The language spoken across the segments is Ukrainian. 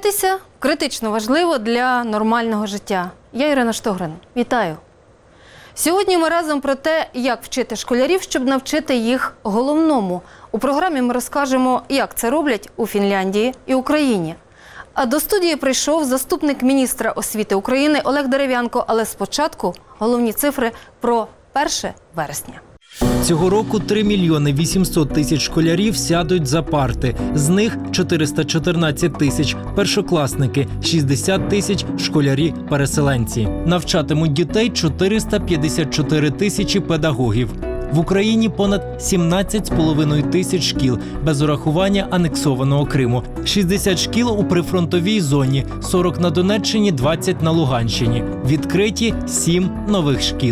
Вчитися критично важливо для нормального життя. Я Ірина Штогрин. Вітаю! Сьогодні ми разом про те, як вчити школярів, щоб навчити їх головному. У програмі ми розкажемо, як це роблять у Фінляндії і Україні. А до студії прийшов заступник міністра освіти України Олег Дерев'янко. Але спочатку головні цифри про 1 вересня. Цього року 3 мільйони 800 тисяч школярів сядуть за парти. З них 414 тисяч – першокласники, 60 тисяч – школярі-переселенці. Навчатимуть дітей 454 тисячі педагогів. В Україні понад 17,5 тисяч шкіл, без урахування анексованого Криму. 60 шкіл у прифронтовій зоні, 40 на Донеччині, 20 на Луганщині. Відкриті 7 нових шкіл.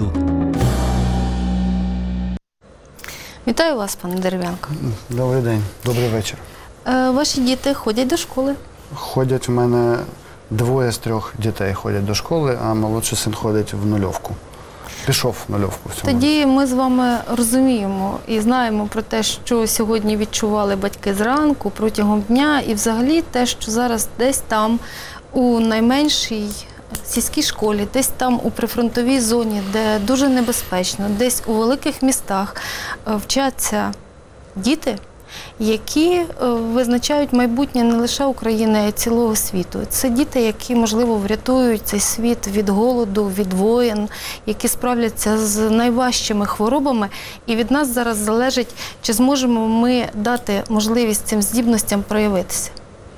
Вітаю вас, пане Дерев'янко. Добрий день, добрий вечір. Ваші діти ходять до школи? Ходять у мене 2 з 3 дітей ходять до школи, а молодший син ходить в нульовку. Пішов в нульовку. В цьому Тоді ми з вами розуміємо і знаємо про те, що сьогодні відчували батьки зранку, протягом дня, і взагалі те, що зараз десь там у найменшій сільській школі, десь там у прифронтовій зоні, де дуже небезпечно, десь у великих містах вчаться діти, які визначають майбутнє не лише України, а й цілого світу. Це діти, які, можливо, врятують цей світ від голоду, від воєн, які справляться з найважчими хворобами. І від нас зараз залежить, чи зможемо ми дати можливість цим здібностям проявитися.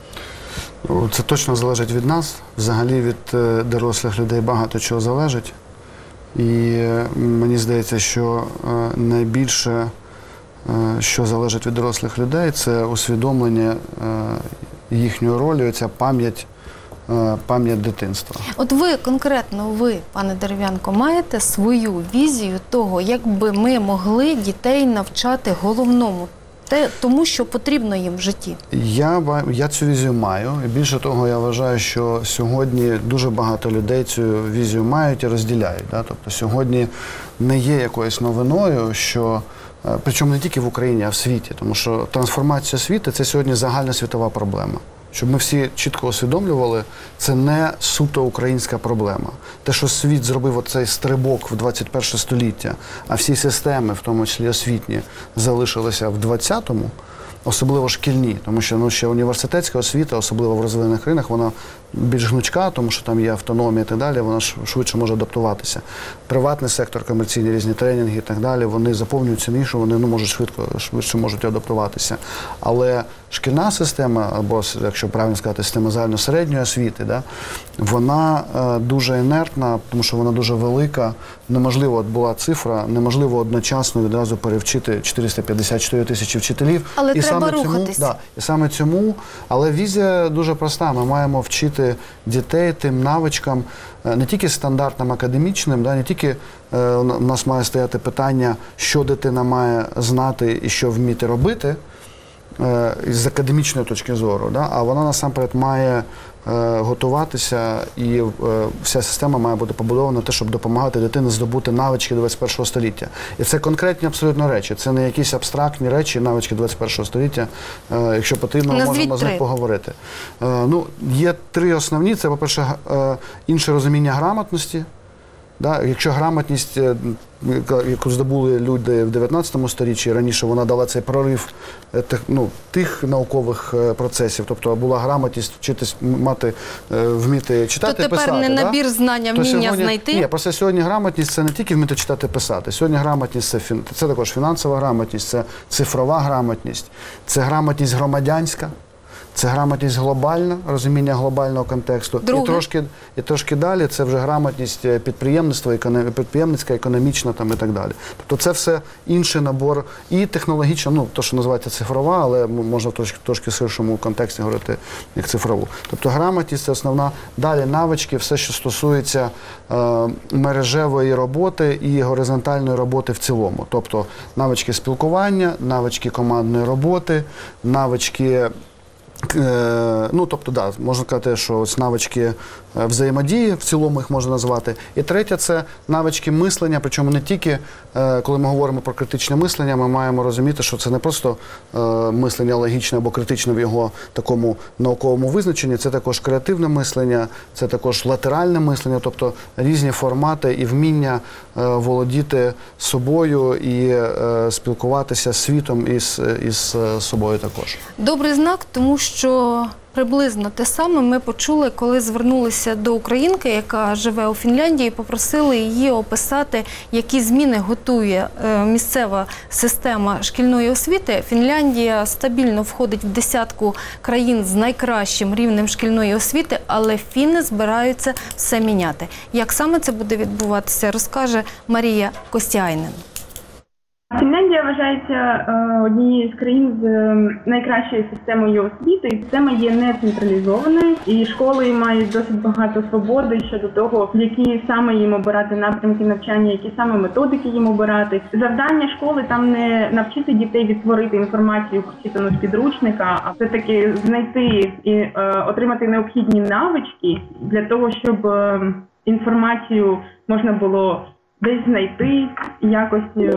Це точно залежить від нас. Взагалі від дорослих людей багато чого залежить. І мені здається, що найбільше, що залежить від дорослих людей, це усвідомлення їхньої ролі, ця пам'ять дитинства. От ви, конкретно ви, пане Дерев'янко, маєте свою візію того, як би ми могли дітей навчати головному, тому, що потрібно їм в житті? Я цю візію маю. І більше того, я вважаю, що сьогодні дуже багато людей цю візію мають і розділяють. Тобто сьогодні не є якоюсь новиною, що, причому не тільки в Україні, а в світі, тому що трансформація освіти – це сьогодні загальна світова проблема. Щоб ми всі чітко усвідомлювали, це не суто українська проблема. Те, що світ зробив оцей стрибок в 21 століття, а всі системи, в тому числі освітні, залишилися в 20-му, особливо шкільні, тому що ще університетська освіта, особливо в розвинених країнах, вона більш гнучка, тому що там є автономія і так далі, вона швидше може адаптуватися. Приватний сектор, комерційні різні тренінги і так далі, вони заповнюються нішу, вони можуть швидше можуть адаптуватися. Але шкільна система, або, якщо правильно сказати, система загально-середньої освіти, вона дуже інертна, тому що вона дуже велика. Неможливо, от була цифра, неможливо одночасно відразу перевчити 454 тисячі вчителів. Але і треба рухатись. І саме цьому, але візія дуже проста. Ми маємо вчити дітей тим навичкам, не тільки стандартним академічним, не тільки у нас має стояти питання, що дитина має знати і що вміти робити, з академічної точки зору, а вона насамперед має готуватися, і вся система має бути побудована на те, щоб допомагати дитині здобути навички 21 століття. І це конкретні абсолютно речі, це не якісь абстрактні речі, навички 21 століття. Якщо потрібно, ми можемо з них поговорити. Є 3 основні. Це, по-перше, інше розуміння грамотності. Якщо грамотність, яку здобули люди в 19 сторіччі, раніше вона дала цей прорив тих наукових процесів, тобто була грамотність вчитись, вміти читати і писати. То тепер не набір знання, вміння знайти? Ні, просто сьогодні грамотність – це не тільки вміти читати і писати. Сьогодні грамотність – це також фінансова грамотність, це цифрова грамотність, це грамотність громадянська. Це грамотність глобальна, розуміння глобального контексту. І трошки далі це вже грамотність підприємницька, економічна і так далі. Тобто це все інший набор і технологічно, то, що називається цифрова, але можна в трошки ширшому контексті говорити як цифрову. Тобто грамотність – це основна. Далі навички, все, що стосується мережевої роботи і горизонтальної роботи в цілому. Тобто навички спілкування, навички командної роботи, навички Ну, тобто, да, можна сказати, що ось навички взаємодії, в цілому їх можна назвати. І третє – це навички мислення, причому не тільки, коли ми говоримо про критичне мислення, ми маємо розуміти, що це не просто мислення логічне або критичне в його такому науковому визначенні, це також креативне мислення, це також латеральне мислення, тобто різні формати і вміння володіти собою і спілкуватися з світом і з собою також. Добрий знак, тому що приблизно те саме ми почули, коли звернулися до українки, яка живе у Фінляндії, і попросили її описати, які зміни готує місцева система шкільної освіти. Фінляндія стабільно входить в десятку країн з найкращим рівнем шкільної освіти, але фіни збираються все міняти. Як саме це буде відбуватися, розкаже Марія Костяйнен. Фінляндія вважається однією з країн з найкращою системою освіти. Система є не централізованою, і школи мають досить багато свободи щодо того, які саме їм обирати напрямки навчання, які саме методики їм обирати. Завдання школи там не навчити дітей відтворити інформацію, прочитану з підручника, а все-таки знайти і отримати необхідні навички для того, щоб інформацію можна було десь знайти, якось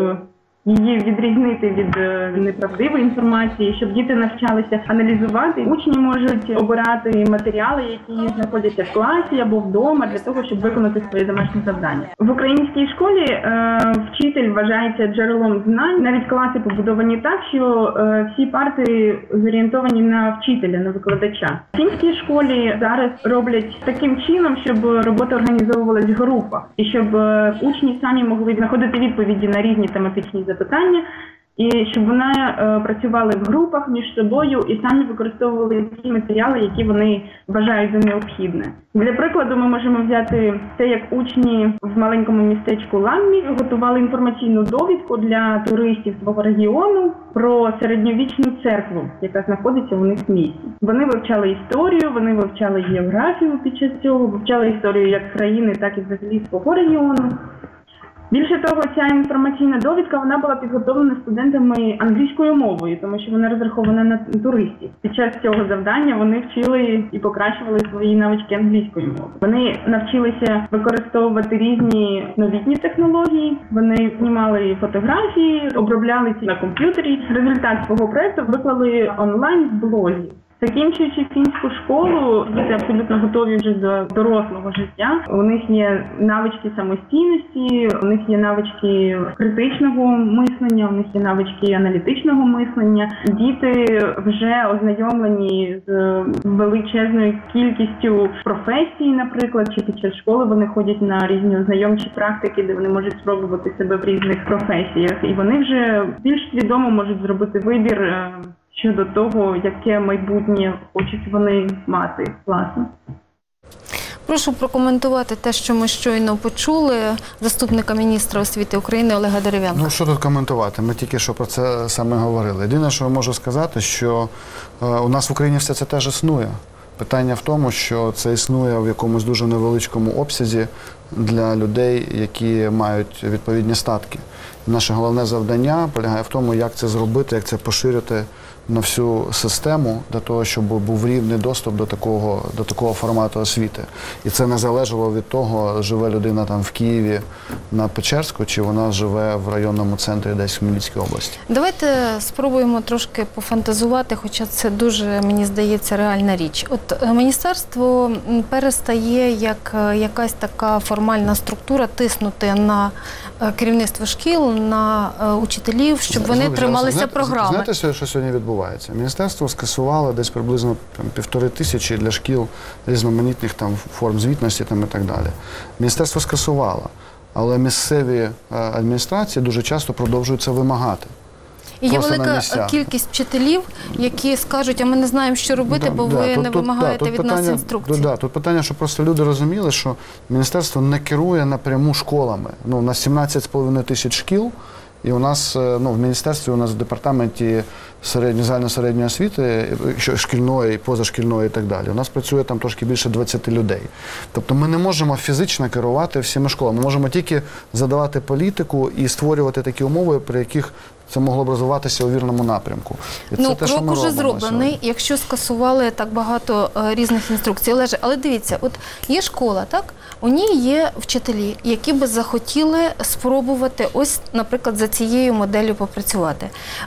її відрізнити від неправдивої інформації, щоб діти навчалися аналізувати. Учні можуть обирати матеріали, які знаходяться в класі або вдома, для того, щоб виконати своє домашнє завдання. В українській школі вчитель вважається джерелом знань. Навіть класи побудовані так, що всі парти зорієнтовані на вчителя, на викладача. В фінській школі зараз роблять таким чином, щоб робота організовувалась в групах, і щоб учні самі могли знаходити відповіді на різні тематичні запитання, і щоб вони працювали в групах між собою і самі використовували ті матеріали, які вони вважають за необхідне. Для прикладу, ми можемо взяти те, як учні в маленькому містечку Ламмі готували інформаційну довідку для туристів свого регіону про середньовічну церкву, яка знаходиться у них в місті. Вони вивчали історію, вони вивчали географію під час цього, вивчали історію як країни, так і взагалі свого регіону. Більше того, ця інформаційна довідка, вона була підготовлена студентами англійською мовою, тому що вона розрахована на туристів. Під час цього завдання вони вчили і покращували свої навички англійської мови. Вони навчилися використовувати різні новітні технології, вони знімали фотографії, обробляли ці на комп'ютері. Результат свого проєкту виклали онлайн в блозі. Закінчуючи фінську школу, діти абсолютно готові вже до дорослого життя. У них є навички самостійності, у них є навички критичного мислення, у них є навички аналітичного мислення. Діти вже ознайомлені з величезною кількістю професій, наприклад, чи під час школи вони ходять на різні ознайомчі практики, де вони можуть спробувати себе в різних професіях. І вони вже більш свідомо можуть зробити вибір щодо того, яке майбутнє хочуть вони мати. Власне. Прошу прокоментувати те, що ми щойно почули, заступника міністра освіти України Олега Дерев'янка. Ну, що тут коментувати? Ми тільки що про це саме говорили. Єдине, що я можу сказати, що у нас в Україні все це теж існує. Питання в тому, що це існує в якомусь дуже невеличкому обсязі для людей, які мають відповідні статки. Наше головне завдання полягає в тому, як це зробити, як це поширити на всю систему, для того, щоб був рівний доступ до такого формату освіти. І це не залежало від того, живе людина там в Києві на Печерську, чи вона живе в районному центрі десь в Хмельницькій області. Давайте спробуємо трошки пофантазувати, хоча це дуже, мені здається, реальна річ. От міністерство перестає, як якась така формальна структура, тиснути на керівництво шкіл, на учителів, щоб вони трималися програми. Знаєте, що сьогодні відбувається? Міністерство скасувало десь приблизно 1500 для шкіл різноманітних там форм звітності там, і так далі. Міністерство скасувало, але місцеві адміністрації дуже часто продовжують це вимагати. І є велика кількість вчителів, які скажуть, а ми не знаємо, що робити, бо ви не вимагаєте від нас інструкцій. Тут питання, щоб просто люди розуміли, що міністерство не керує напряму школами. Ну, у нас 17,5 тисяч шкіл, і у нас в міністерстві, у нас в департаменті загально-середньої освіти, шкільної, позашкільної і так далі, у нас працює там трошки більше 20 людей. Тобто ми не можемо фізично керувати всіми школами. Ми можемо тільки задавати політику і створювати такі умови, при яких це могло б розвиватися у вірному напрямку. І це те, що крок ми уже робимо зроблений, сьогодні. якщо скасували так багато різних інструкцій. Олеже, але дивіться, от є школа, так? У ній є вчителі, які би захотіли спробувати ось, наприклад, за цією моделлю попрацювати.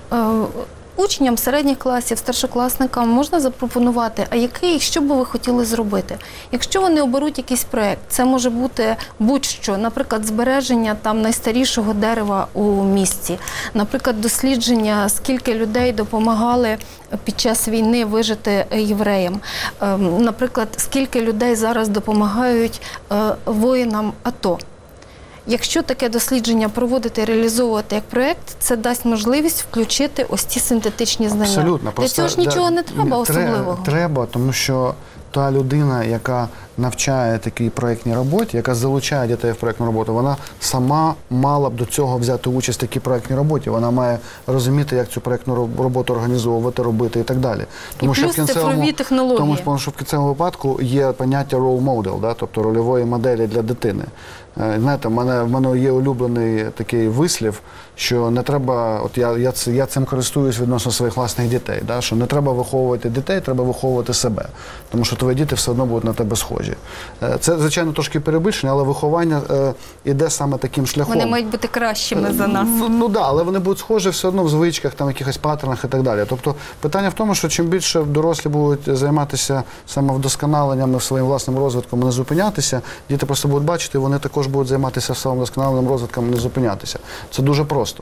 Учням середніх класів, старшокласникам можна запропонувати, що би ви хотіли зробити. Якщо вони оберуть якийсь проєкт, це може бути будь-що, наприклад, збереження там найстарішого дерева у місті, наприклад, дослідження, скільки людей допомагали під час війни вижити євреям, наприклад, скільки людей зараз допомагають воїнам АТО. Якщо таке дослідження проводити і реалізовувати як проєкт, це дасть можливість включити ось ці синтетичні знання. Абсолютно. Для цього ж нічого не треба особливого. Треба, тому що та людина, яка навчає такій проєктній роботі, яка залучає дітей в проєктну роботу, вона сама мала б до цього взяти участь в такій проєктній роботі. Вона має розуміти, як цю проєктну роботу організовувати, робити і так далі. Тому і плюс цифрові технології. Тому що в кінцевому випадку є поняття role model, да, тобто рольової моделі для дитини. Знаєте, в мене є улюблений такий вислів, що не треба, от я цим користуюсь відносно своїх власних дітей, да, що не треба виховувати дітей, треба виховувати себе. Тому що твої діти все одно будуть на тебе схожі. Це, звичайно, трошки перебільшення, але виховання іде саме таким шляхом. Вони мають бути кращими за нас. Ну да, але вони будуть схожі все одно в звичках, там, якихось паттернах і так далі. Тобто питання в тому, що чим більше дорослі будуть займатися самовдосконаленням і своїм власним розвитком і не зупинятися, діти просто будуть бачити, і вони також будуть займатися самовдосконаленням розвитком і не зупинятися. Це дуже просто.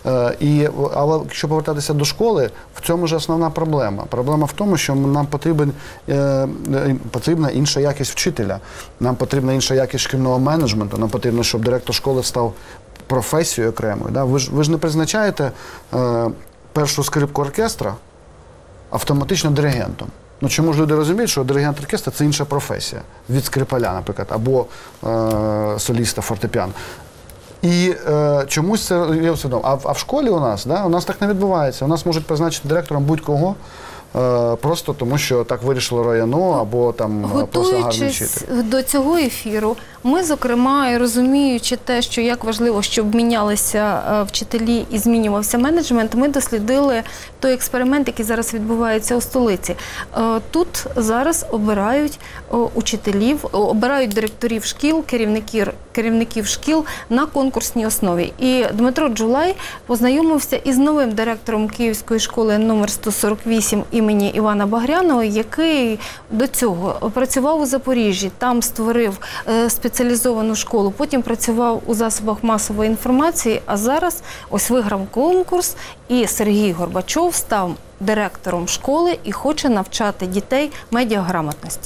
Але якщо повертатися до школи, в цьому ж основна проблема. Проблема в тому, що нам потрібна інша якість вчителя, нам потрібна інша якість шкільного менеджменту, нам потрібно, щоб директор школи став професією окремою. Да? Ви ж не призначаєте першу скрипку оркестра автоматично диригентом. Ну, чому ж люди розуміють, що диригент оркестру – це інша професія від скрипаля, наприклад, або соліста фортепіано. І чомусь це є усвідомлено. А в школі у нас так не відбувається. У нас можуть призначити директором будь-кого, просто тому, що так вирішило районо, або там просто гарний вчитель. Готуючись до цього ефіру, ми, зокрема, і розуміючи те, що як важливо, щоб мінялися вчителі і змінювався менеджмент, ми дослідили той експеримент, який зараз відбувається у столиці. Тут зараз обирають учителів, обирають директорів шкіл, керівників шкіл на конкурсній основі. І Дмитро Джулай познайомився із новим директором Київської школи номер 148 імені Івана Багряного, який до цього працював у Запоріжжі, там створив спеціалізовану школу, потім працював у засобах масової інформації, а зараз ось виграв конкурс, і Сергій Горбачов став директором школи і хоче навчати дітей медіаграмотності.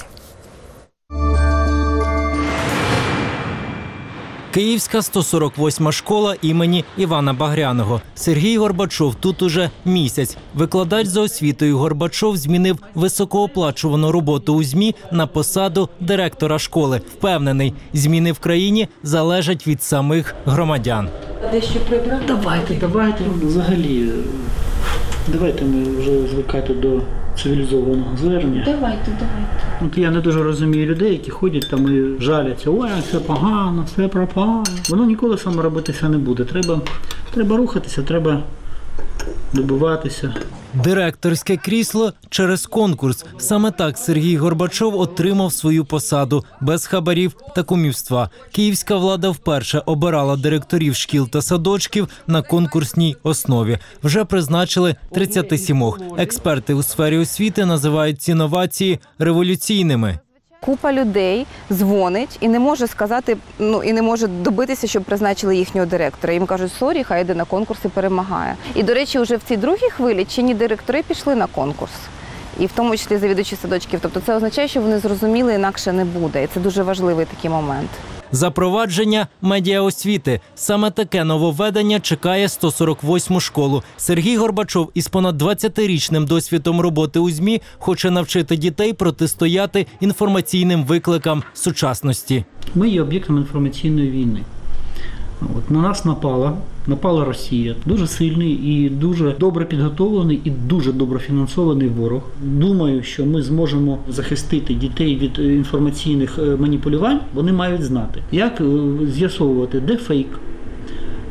Київська 148-ма школа імені Івана Багряного. Сергій Горбачов тут уже місяць. Викладач за освітою Горбачов змінив високооплачувану роботу у ЗМІ на посаду директора школи. Впевнений, зміни в країні залежать від самих громадян. Давайте. Взагалі, давайте ми вже звикати до цивілізованого звернення. Давайте. От я не дуже розумію людей, які ходять там і жаляться. Ой, це погано, все пропало. Воно ніколи само робитися не буде. Треба рухатися, треба добиватися. Директорське крісло через конкурс. Саме так Сергій Горбачов отримав свою посаду без хабарів та кумівства. Київська влада вперше обирала директорів шкіл та садочків на конкурсній основі. Вже призначили 37. Експерти у сфері освіти називають ці новації революційними. Купа людей дзвонить і не може сказати, і не може добитися, щоб призначили їхнього директора. Їм кажуть, сорі, хай йде на конкурс і перемагає. І, до речі, вже в цій другій хвилі чинні директори пішли на конкурс. І в тому числі завідувачі садочків. Тобто це означає, що вони зрозуміли, інакше не буде. І це дуже важливий такий момент. Запровадження медіаосвіти. Саме таке нововведення чекає 148-му школу. Сергій Горбачов із понад 20-річним досвідом роботи у ЗМІ хоче навчити дітей протистояти інформаційним викликам сучасності. Ми є об'єктом інформаційної війни. На нас напала Росія. Дуже сильний і дуже добре підготовлений і дуже добре фінансований ворог. Думаю, що ми зможемо захистити дітей від інформаційних маніпулювань. Вони мають знати, як з'ясовувати, де фейк,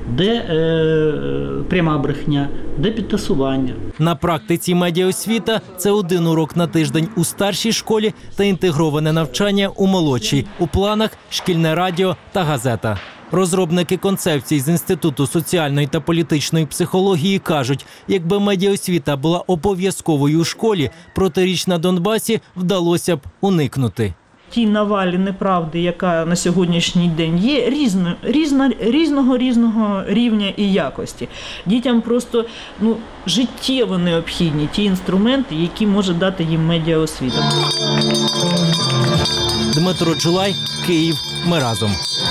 де пряма брехня, де підтасування. На практиці медіаосвіта – це 1 урок на тиждень у старшій школі та інтегроване навчання у молодшій. У планах – шкільне радіо та газета. Розробники концепцій з Інституту соціальної та політичної психології кажуть, якби медіаосвіта була обов'язковою у школі, протиріч на Донбасі вдалося б уникнути. Тій навалі неправди, яка на сьогоднішній день є, різного рівня і якості. Дітям просто життєво необхідні ті інструменти, які може дати їм медіаосвіта. Дмитро Джулай, Київ. Ми разом.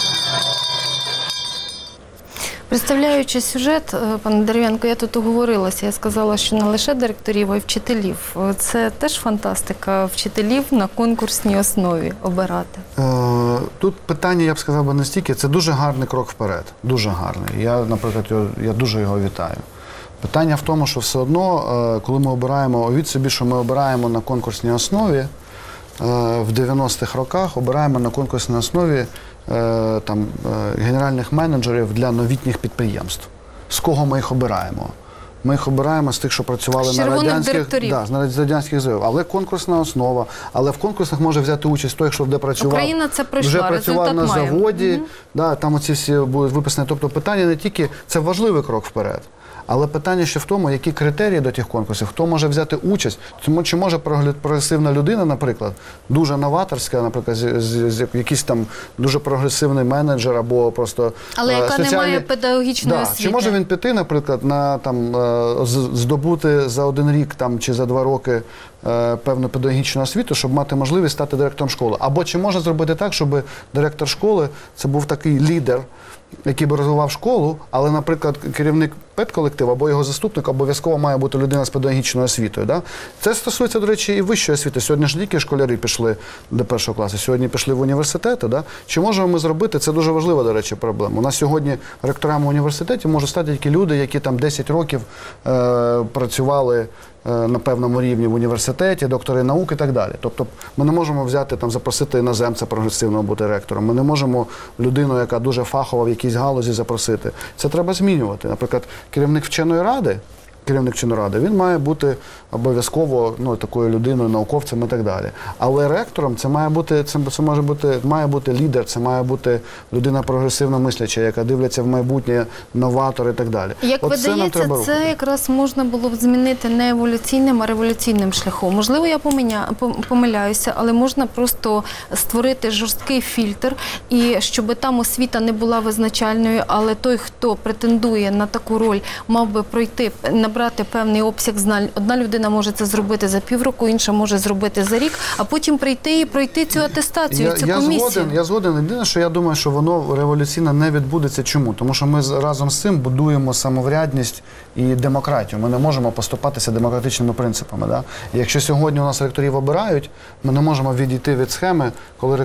Представляючи сюжет, пане Дерев'янко, я тут оговорилася. Я сказала, що не лише директорів, а й вчителів. Це теж фантастика вчителів на конкурсній основі обирати. Тут питання, я б сказав, не стільки. Це дуже гарний крок вперед. Дуже гарний. Я, наприклад, я дуже його вітаю. Питання в тому, що все одно, коли ми обираємо, уявіть собі, що ми обираємо на конкурсній основі, в 90-х роках обираємо на конкурсній основі генеральних менеджерів для новітніх підприємств. З кого ми їх обираємо? Ми їх обираємо з тих, що працювали на радянських заводах. Але конкурсна основа. Але в конкурсах може взяти участь той, хто Україна це пройшла, вже працював на заводі. Угу. Там оці всі будуть виписані. Тобто питання не тільки, це важливий крок вперед. Але питання ще в тому, які критерії до тих конкурсів, хто може взяти участь. Тому чи може прогресивна людина, наприклад, дуже новаторська, наприклад, якийсь там дуже прогресивний менеджер або просто але яка не має педагогічної освіти. Чи може він піти, наприклад, на здобути за 1 рік чи за 2 роки певну педагогічну освіту, щоб мати можливість стати директором школи. Або чи може зробити так, щоб директор школи це був такий лідер, який би розвивав школу, але, наприклад, керівник педколективу або його заступник обов'язково має бути людина з педагогічною освітою. Да? Це стосується, до речі, і вищої освіти. Сьогодні ж тільки школярі пішли до 1 класу, сьогодні пішли в університети. Да? Чи можемо ми зробити, це дуже важлива, до речі, проблема. У нас сьогодні ректорами університетів можуть стати тільки люди, які там 10 років працювали на певному рівні в університеті, доктори наук і так далі. Тобто ми не можемо взяти, запросити іноземця прогресивного бути ректором. Ми не можемо людину, яка дуже фахова в якійсь галузі, запросити. Це треба змінювати. Наприклад, керівник вченої ради, він має бути обов'язково такою людиною, науковцем і так далі. Але ректором має бути лідер, це має бути людина прогресивно мисляча, яка дивляться в майбутнє, новатор і так далі. Як видається, це якраз можна було б змінити не еволюційним, а революційним шляхом. Можливо, я помиляюся, але можна просто створити жорсткий фільтр, і щоб там освіта не була визначальною, але той, хто претендує на таку роль, мав би набрати певний обсяг знань. Одна людина може це зробити за півроку, інша може зробити за рік, а потім прийти і пройти цю атестацію, цю комісію. Я згоден. Єдине, що я думаю, що воно революційно не відбудеться. Чому? Тому що ми разом з цим будуємо самоврядність і демократію. Ми не можемо поступатися демократичними принципами. Да? І якщо сьогодні у нас ректорів обирають, ми не можемо відійти від схеми, коли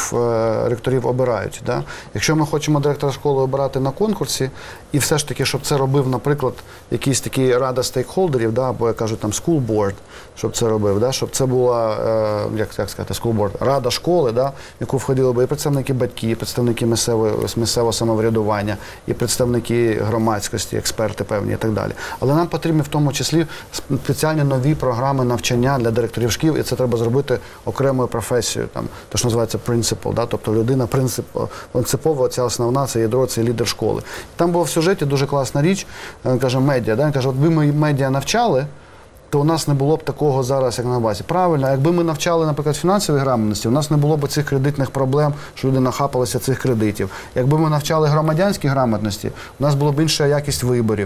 ректорів обирають. Да? Якщо ми хочемо директора школи обирати на конкурсі, і все ж таки, щоб це робив, наприклад, якийсь такий рада стейкхолдерів, да, або я кажу там school board, щоб це робив, да, щоб це була, як сказати, school board, рада школи, да, в яку входили б і представники батьків, і представники місцевого самоврядування, і представники громадськості, експерти певні і так далі. Але нам потрібні в тому числі спеціальні нові програми навчання для директорів шкіл, і це треба зробити окремою професією, там, то, що називається principal, да, тобто людина принципово, ця основна, це ядро, це лідер школи. Там була в сюжеті дуже класна річ, він каже, медіа, да, він каже, от ви медіа навчали, то у нас не було б такого зараз, як на базі. Правильно, якби ми навчали, наприклад, фінансовій грамотності, у нас не було б цих кредитних проблем, що люди нахапалися цих кредитів. Якби ми навчали громадянській грамотності, у нас була б інша якість виборів.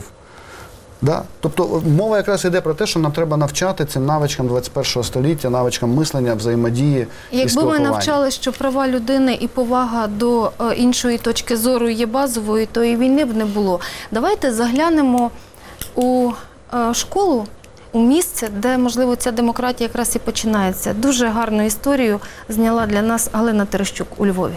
Да? Тобто мова якраз йде про те, що нам треба навчати цим навичкам 21 століття, навичкам мислення, взаємодії і спілкування. Якби ми навчали, що права людини і повага до іншої точки зору є базовою, то і війни б не було. Давайте заглянемо у школу, у місце, де, можливо, ця демократія якраз і починається. Дуже гарну історію зняла для нас Галина Терещук у Львові.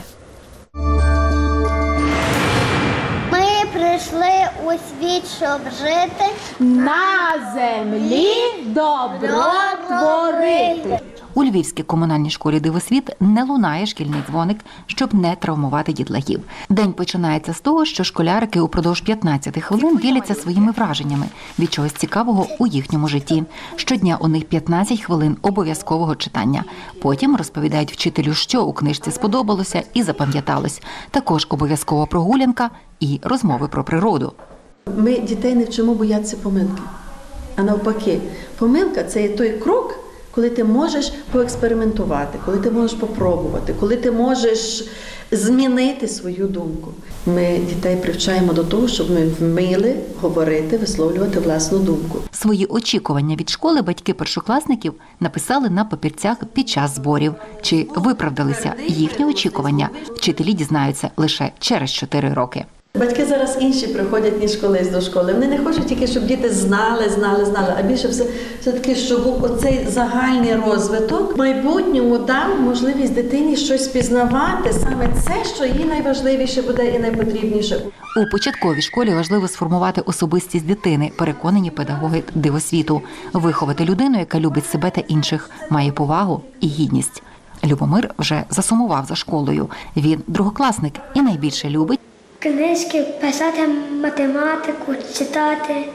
Ми прийшли у світ, щоб жити, на землі добро творити. У Львівській комунальній школі «Дивосвіт» не лунає шкільний дзвоник, щоб не травмувати дітлахів. День починається з того, що школярики упродовж 15 хвилин діляться своїми враженнями від чогось цікавого у їхньому житті. Щодня у них 15 хвилин обов'язкового читання. Потім розповідають вчителю, що у книжці сподобалося і запам'яталось. Також обов'язкова прогулянка і розмови про природу. Ми дітей не вчимо боятися помилки. А навпаки, помилка – це є той крок, коли ти можеш поекспериментувати, коли ти можеш попробувати, коли ти можеш змінити свою думку. Ми дітей привчаємо до того, щоб ми вміли говорити, висловлювати власну думку. Свої очікування від школи батьки першокласників написали на папірцях під час зборів. Чи виправдалися їхні очікування, вчителі дізнаються лише через 4 роки. Батьки зараз інші приходять, ніж колись до школи. Вони не хочуть тільки, щоб діти знали, а більше все-таки, щоб був оцей загальний розвиток. В майбутньому дав можливість дитині щось пізнавати, саме це, що їй найважливіше буде і найпотрібніше. У початковій школі важливо сформувати особистість дитини, переконані педагоги «Дивосвіту». Виховати людину, яка любить себе та інших, має повагу і гідність. Любомир вже засумував за школою. Він другокласник і найбільше любить книжки, писати математику, читати.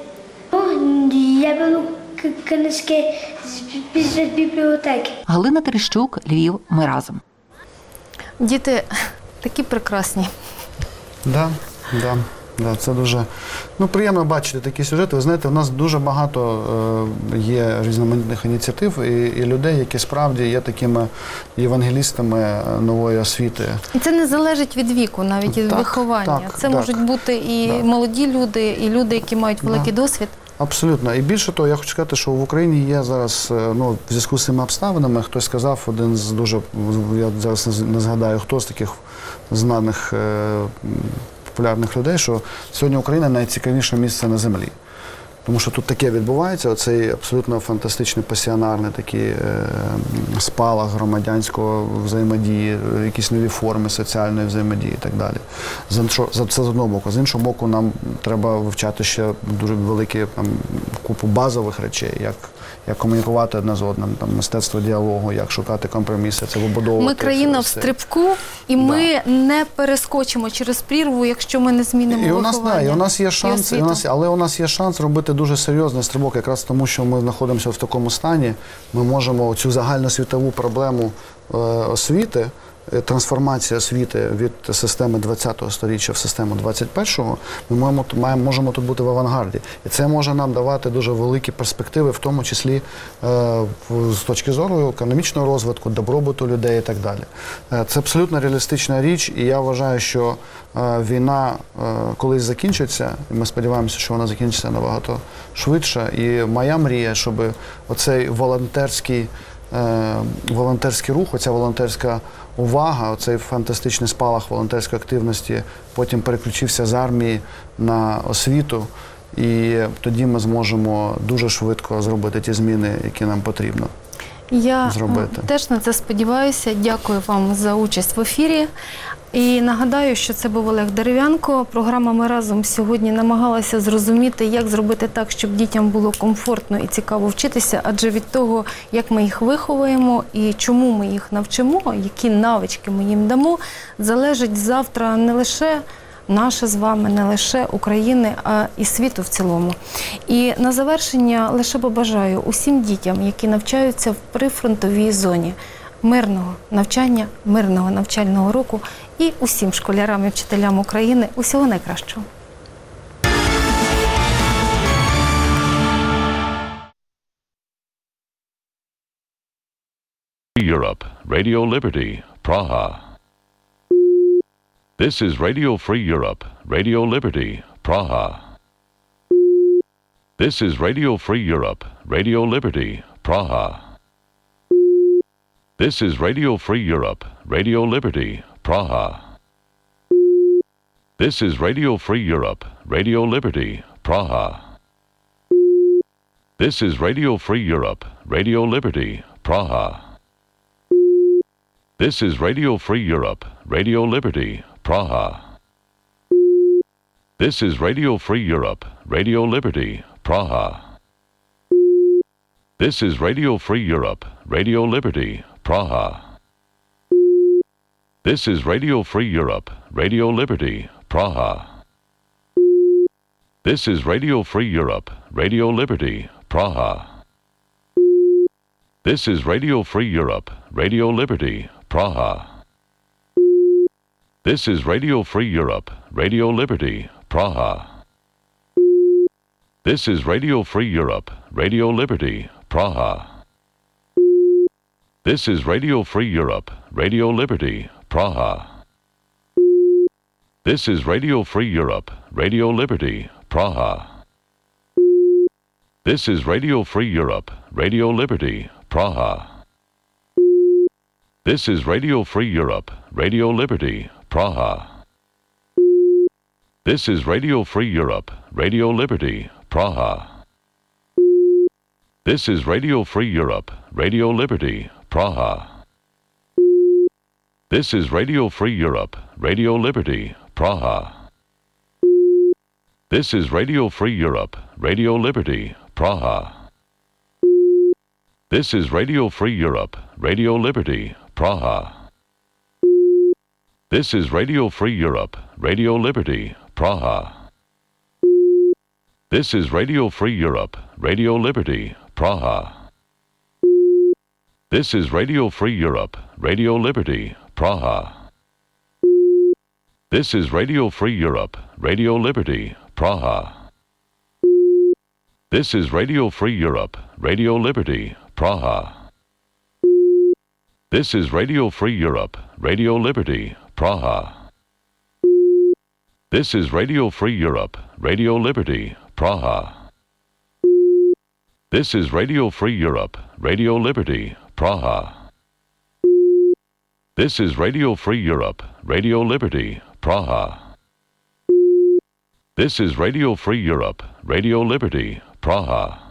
Я беру книжки з бібліотеки. Галина Терещук, Львів. Ми разом. Діти такі прекрасні. Да, це дуже приємно бачити такі сюжети. Ви знаєте, у нас дуже багато є різноманітних ініціатив і людей, які справді є такими євангелістами нової освіти. І це не залежить від віку, навіть від виховання. Це можуть бути і молоді люди, і люди, які мають великий досвід. Абсолютно. І більше того, я хочу сказати, що в Україні є зараз, в зв'язку з цими обставинами, хтось сказав, один з дуже, я зараз не згадаю, хто з таких знаних популярних людей, що сьогодні Україна найцікавіше місце на землі. Тому що тут таке відбувається, оцей абсолютно фантастичний пасіонарний такий спалах громадянського взаємодії, якісь нові форми соціальної взаємодії і так далі. Це з одного боку. З іншого боку, нам треба вивчати ще дуже велику купу базових речей, як комунікувати одне з одним, мистецтво діалогу, як шукати компроміси, це вибудовувати. Ми країна в стрибку, і ми не перескочимо через прірву, якщо ми не змінимо виховання. І у нас є шанс, але у нас є шанс робити дуже серйозний стрибок, якраз тому, що ми знаходимося в такому стані, ми можемо цю загальносвітову проблему освіти, трансформація освіти від системи 20-го сторіччя в систему 21-го, ми можемо тут бути в авангарді. І це може нам давати дуже великі перспективи, в тому числі з точки зору економічного розвитку, добробуту людей і так далі. Це абсолютно реалістична річ, і я вважаю, що війна колись закінчиться, і ми сподіваємося, що вона закінчиться набагато швидше. І моя мрія, щоб оцей волонтерський рух, оця волонтерська увага, оцей фантастичний спалах волонтерської активності потім переключився з армії на освіту, і тоді ми зможемо дуже швидко зробити ті зміни, які нам потрібно зробити. Я теж на це сподіваюся. Дякую вам за участь в ефірі. І нагадаю, що це був Олег Дерев'янко. Програма «Ми разом» сьогодні намагалася зрозуміти, як зробити так, щоб дітям було комфортно і цікаво вчитися, адже від того, як ми їх виховуємо і чому ми їх навчимо, які навички ми їм дамо, залежить завтра не лише наше з вами, не лише України, а і світу в цілому. І на завершення лише побажаю усім дітям, які навчаються в прифронтовій зоні, мирного навчання, мирного навчального року і усім школярам і вчителям України усього найкращого. Europe, Radio Liberty, Praha. This is Radio Free Europe, Radio Liberty, Praha. This is Radio Free Europe, Radio Liberty, Praha. This is Radio Free Europe, Radio Liberty, Praha. This is Radio Free Europe, Radio Liberty, Praha. This is Radio Free Europe, Radio Liberty, Praha. This is Radio Free Europe, Radio Liberty, Praha. This is Radio Free Europe, Radio Liberty, Praha. This is Radio Free Europe, Radio Liberty, Praha. This is Radio Free Europe, Radio Liberty, Praha. This is Radio Free Europe, Radio Liberty, Praha. This is Radio Free Europe, Radio Liberty, Praha. This is Radio Free Europe, Radio Liberty, Praha. This is Radio Free Europe, Radio Liberty, Praha. This is Radio Free Europe, Radio Liberty, Praha. This is Radio Free Europe, Radio Liberty, Praha. This is Radio Free Europe, Radio Liberty, Praha. This is Radio Free Europe, Radio Liberty, Praha. This is Radio Free Europe, Radio Liberty, Praha. This is Radio Free Europe, Radio Liberty, Praha. This is Radio Free Europe, Radio Liberty, Praha. This is Radio Free Europe, Radio Liberty, Praha. This is Radio Free Europe, Radio Liberty, Praha. This is Radio Free Europe, Radio Liberty, Praha. This is Radio Free Europe, Radio Liberty, Praha. This is Radio Free Europe, Radio Liberty, Praha. This is Radio Free Europe, Radio Liberty, Praha. This is Radio Free Europe, Radio Liberty, Praha. This is Radio Free Europe, Radio Liberty, Praha. This is Radio Free Europe, Radio Liberty, Praha. This is Radio Free Europe, Radio Liberty, Praha. This is Radio Free Europe, Radio Liberty, Praha. This is Radio Free Europe, Radio Liberty, Praha.